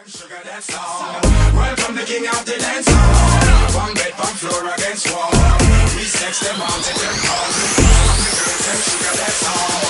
Sugar, that's all. Welcome the king of the dance hall. One bed, one floor against wall. We sex them all, take them home. Sugar, that's all.